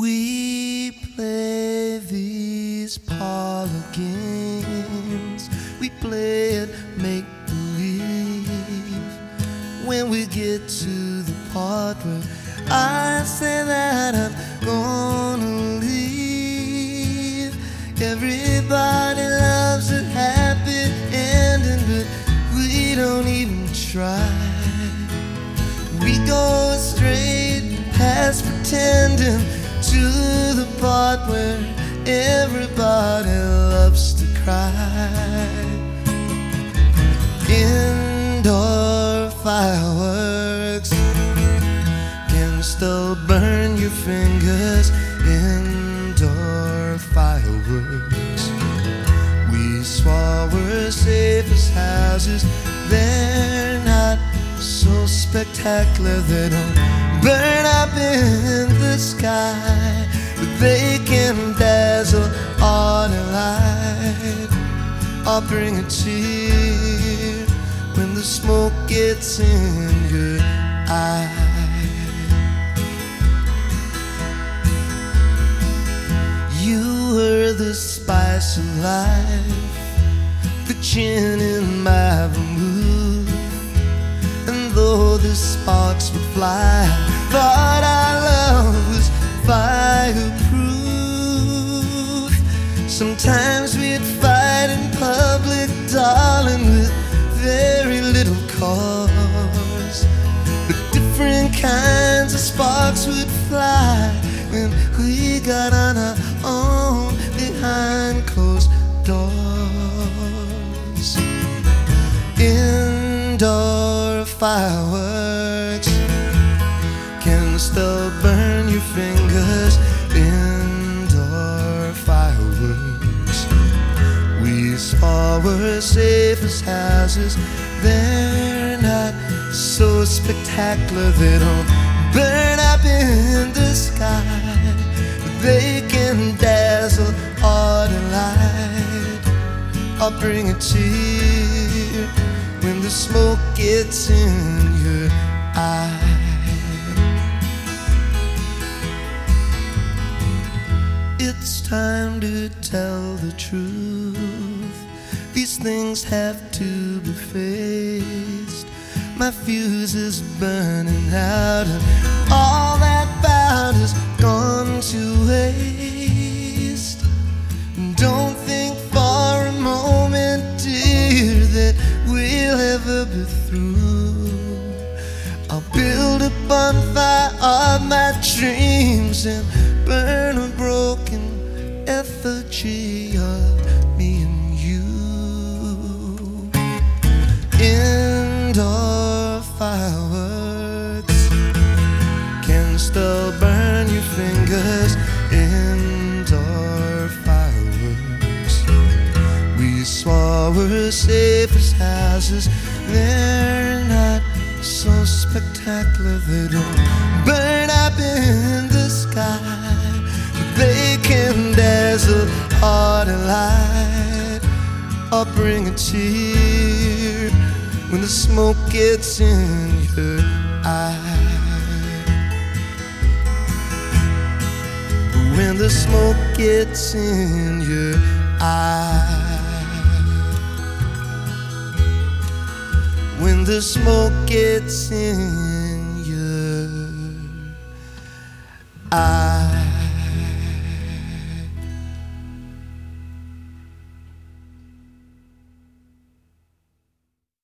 We play these parlor games. We play it make-believe. When we get to the part where I say that I'm gonna leave, everybody loves a happy ending, but we don't even try. We go straight past pretending to the part where everybody loves to cry. Indoor fireworks can still burn your fingers. Indoor fireworks, we swore were safe as houses. They're not so spectacular, they don't burn up in the sky, but they can dazzle on a light or bring a tear when the smoke gets in your eye. You were the spice of life, the gin in my vermouth, and though the sparks would fly, thought our love was fireproof. Sometimes we'd fight in public, darling, with very little cause, but different kinds of sparks would fly when we got on our own behind closed doors. Indoor fireworks can still burn your fingers. Indoor fireworks, we swore were safe as houses. They're not so spectacular, they don't burn up in the sky, but they can dazzle or delight or bring a tear when the smoke gets in your eye. It's time to tell the truth. These things have to be faced. My fuse is burning out, and all that powder's gone to waste. Don't think for a moment, dear, that we'll ever be through. I'll build a bonfire of my dreams and burn a broken effigy of me and you. Indoor fireworks can still burn your fingers. Indoor fireworks, we swore were safe as houses. They're not so spectacular, they don't burn up in the sky, but they can dazzle or delight or bring a tear when the smoke gets in your eye. When the smoke gets in your eye. When the smoke gets in your eye.